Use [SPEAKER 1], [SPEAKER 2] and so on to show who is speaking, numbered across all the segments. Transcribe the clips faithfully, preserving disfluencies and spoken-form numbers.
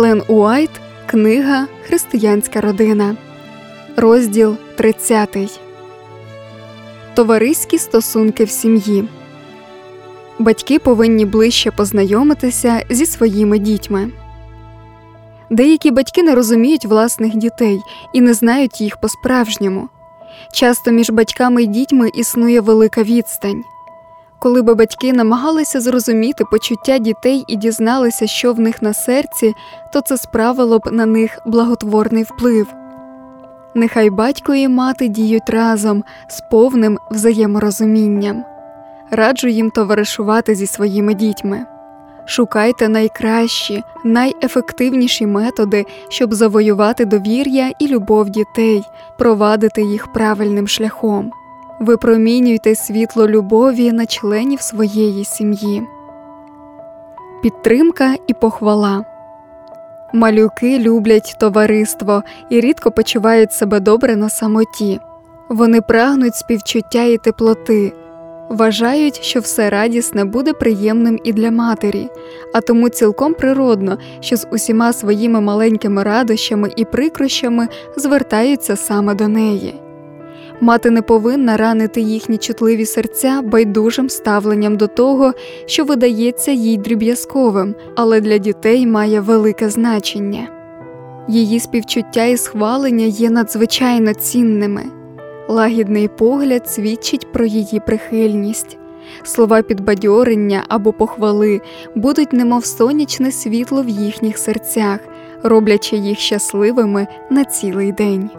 [SPEAKER 1] Елен Уайт, книга «Християнська родина». Розділ тридцятий. Товариські стосунки в сім'ї. Батьки повинні ближче познайомитися зі своїми дітьми. Деякі батьки не розуміють власних дітей і не знають їх по-справжньому. Часто між батьками і дітьми існує велика відстань. Коли би батьки намагалися зрозуміти почуття дітей і дізналися, що в них на серці, то це справило б на них благотворний вплив. Нехай батько і мати діють разом з повним взаєморозумінням. Раджу їм товаришувати зі своїми дітьми. Шукайте найкращі, найефективніші методи, щоб завоювати довір'я і любов дітей, провадити їх правильним шляхом. Випромінюйте світло любові на членів своєї сім'ї. Підтримка і похвала. Малюки люблять товариство і рідко почувають себе добре на самоті. Вони прагнуть співчуття і теплоти. Вважають, що все радісне буде приємним і для матері, а тому цілком природно, що з усіма своїми маленькими радощами і прикрощами звертаються саме до неї. Мати не повинна ранити їхні чутливі серця байдужим ставленням до того, що видається їй дріб'язковим, але для дітей має велике значення. Її співчуття і схвалення є надзвичайно цінними. Лагідний погляд свідчить про її прихильність. Слова підбадьорення або похвали будуть немов сонячне світло в їхніх серцях, роблячи їх щасливими на цілий день.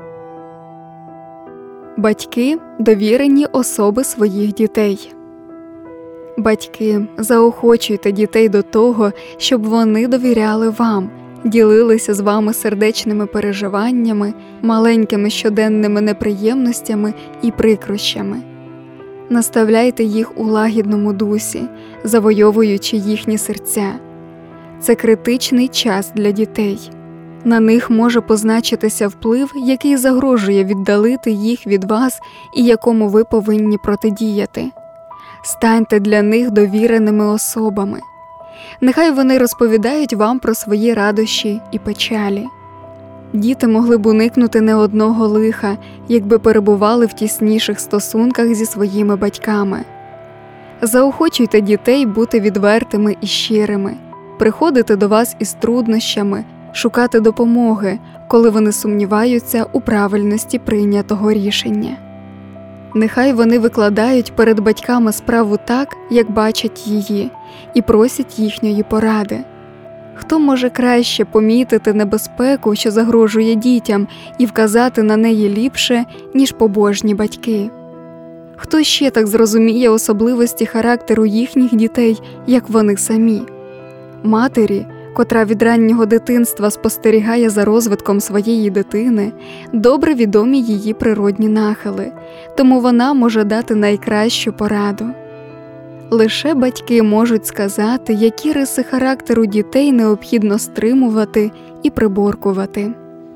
[SPEAKER 1] Батьки – довірені особи своїх дітей. Батьки, заохочуйте дітей до того, щоб вони довіряли вам, ділилися з вами сердечними переживаннями, маленькими щоденними неприємностями і прикрощами. Наставляйте їх у лагідному дусі, завойовуючи їхні серця. Це критичний час для дітей. На них може позначитися вплив, який загрожує віддалити їх від вас і якому ви повинні протидіяти. Станьте для них довіреними особами. Нехай вони розповідають вам про свої радощі і печалі. Діти могли б уникнути не одного лиха, якби перебували в тісніших стосунках зі своїми батьками. Заохочуйте дітей бути відвертими і щирими, приходити до вас із труднощами, шукати допомоги, коли вони сумніваються у правильності прийнятого рішення. Нехай вони викладають перед батьками справу так, як бачать її, і просять їхньої поради. Хто може краще помітити небезпеку, що загрожує дітям, і вказати на неї ліпше, ніж побожні батьки? Хто ще так зрозуміє особливості характеру їхніх дітей, як вони самі? Матері, котра від раннього дитинства спостерігає за розвитком своєї дитини, добре відомі її природні нахили, тому вона може дати найкращу пораду. Лише батьки можуть сказати, які риси характеру дітей необхідно стримувати і приборкувати.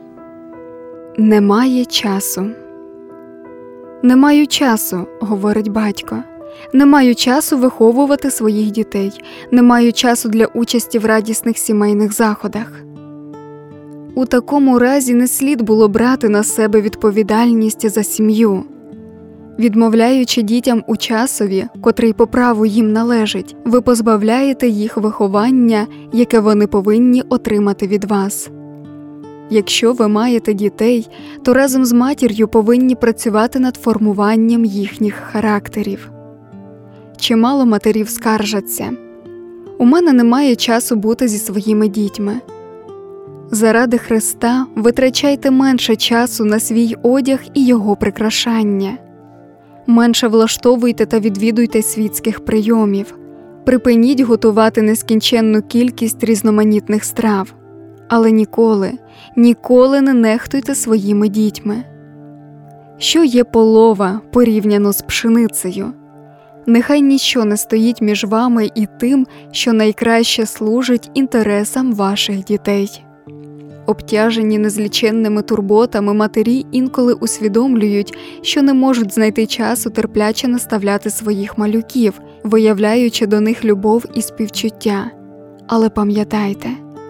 [SPEAKER 1] Немає часу. «Не маю часу», – говорить батько. «Не маю часу виховувати своїх дітей, не маю часу для участі в радісних сімейних заходах». У такому разі не слід було брати на себе відповідальність за сім'ю. Відмовляючи дітям у часові, котрий по праву їм належить, ви позбавляєте їх виховання, яке вони повинні отримати від вас. Якщо ви маєте дітей, то разом з матір'ю повинні працювати над формуванням їхніх характерів. Чимало матерів скаржаться: «У мене немає часу бути зі своїми дітьми». Заради Христа витрачайте менше часу на свій одяг і його прикрашання. Менше влаштовуйте та відвідуйте світських прийомів. Припиніть готувати нескінченну кількість різноманітних страв. Але ніколи, ніколи не нехтуйте своїми дітьми. Що є полова порівняно з пшеницею? Нехай ніщо не стоїть між вами і тим, що найкраще служить інтересам ваших дітей. Обтяжені незліченними турботами матері інколи усвідомлюють, що не можуть знайти часу терпляче наставляти своїх малюків, виявляючи до них любов і співчуття. Але пам'ятайте,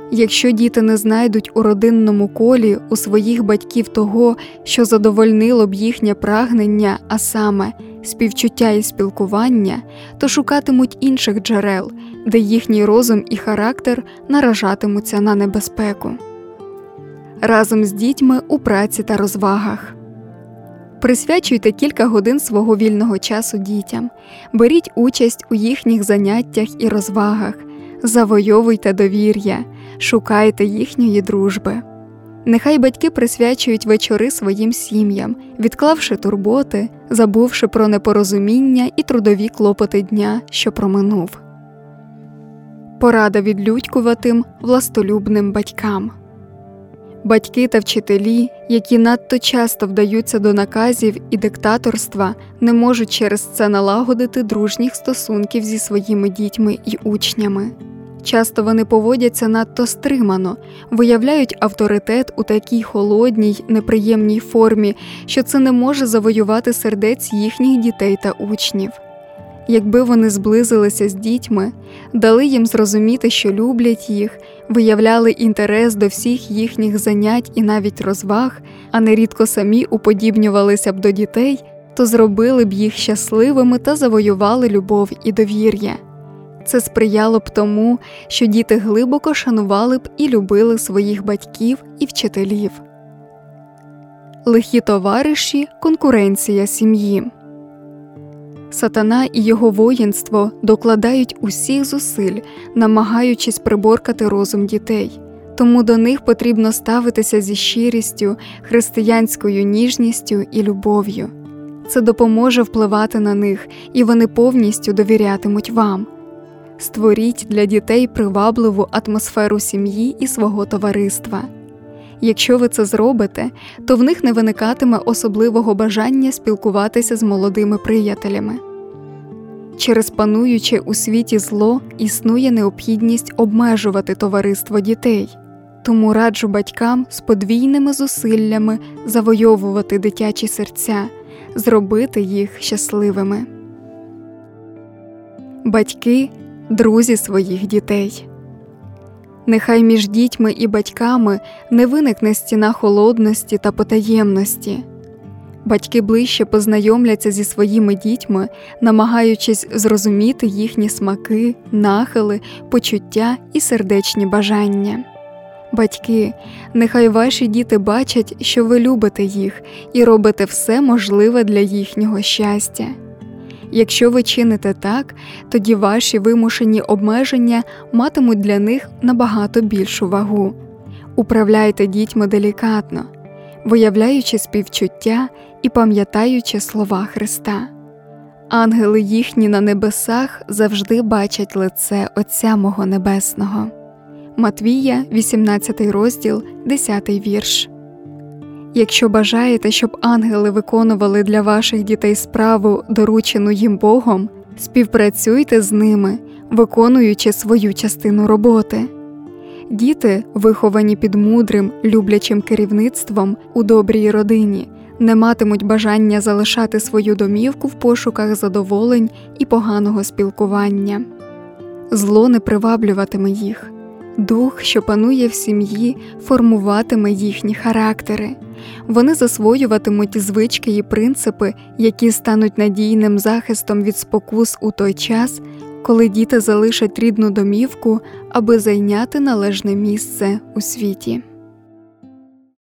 [SPEAKER 1] Якщо діти не знайдуть у родинному колі у своїх батьків того, що задовольнило б їхнє прагнення, а саме співчуття і спілкування, то шукатимуть інших джерел, де їхній розум і характер наражатимуться на небезпеку. Разом з дітьми у праці та розвагах. Присвячуйте кілька годин свого вільного часу дітям, беріть участь у їхніх заняттях і розвагах, завойовуйте довір'я, шукайте їхньої дружби. Нехай батьки присвячують вечори своїм сім'ям, відклавши турботи, забувши про непорозуміння і трудові клопоти дня, що проминув. Порада відлюдькуватим, властолюбним батькам. Батьки та вчителі, які надто часто вдаються до наказів і диктаторства, не можуть через це налагодити дружніх стосунків зі своїми дітьми і учнями. Часто вони поводяться надто стримано, виявляють авторитет у такій холодній, неприємній формі, що це не може завоювати сердець їхніх дітей та учнів. Якби вони зблизилися з дітьми, дали їм зрозуміти, що люблять їх, виявляли інтерес до всіх їхніх занять і навіть розваг, а нерідко самі уподібнювалися б до дітей, то зробили б їх щасливими та завоювали любов і довір'я. Це сприяло б тому, що діти глибоко шанували б і любили своїх батьків і вчителів. Лихі товариші – конкуренція сім'ї. Сатана і його воїнство докладають усіх зусиль, намагаючись приборкати розум дітей. Тому до них потрібно ставитися зі щирістю, християнською ніжністю і любов'ю. Це допоможе впливати на них, і вони повністю довірятимуть вам. Створіть для дітей привабливу атмосферу сім'ї і свого товариства. Якщо ви це зробите, то в них не виникатиме особливого бажання спілкуватися з молодими приятелями. Через пануюче у світі зло існує необхідність обмежувати товариство дітей. Тому раджу батькам з подвійними зусиллями завойовувати дитячі серця, зробити їх щасливими. Батьки – друзі своїх дітей. Нехай між дітьми і батьками не виникне стіна холодності та потаємності. Батьки ближче познайомляться зі своїми дітьми, намагаючись зрозуміти їхні смаки, нахили, почуття і сердечні бажання. Батьки, нехай ваші діти бачать, що ви любите їх і робите все можливе для їхнього щастя. Якщо ви чините так, тоді ваші вимушені обмеження матимуть для них набагато більшу вагу. Управляйте дітьми делікатно, виявляючи співчуття і пам'ятаючи слова Христа. Ангели їхні на небесах завжди бачать лице Отця мого Небесного. Матвія, вісімнадцятий розділ, десятий вірш. Якщо бажаєте, щоб ангели виконували для ваших дітей справу, доручену їм Богом, співпрацюйте з ними, виконуючи свою частину роботи. Діти, виховані під мудрим, люблячим керівництвом у добрій родині, не матимуть бажання залишати свою домівку в пошуках задоволень і поганого спілкування. Зло не приваблюватиме їх. Дух, що панує в сім'ї, формуватиме їхні характери. Вони засвоюватимуть звички і принципи, які стануть надійним захистом від спокус у той час, коли діти залишать рідну домівку, аби зайняти належне місце у світі.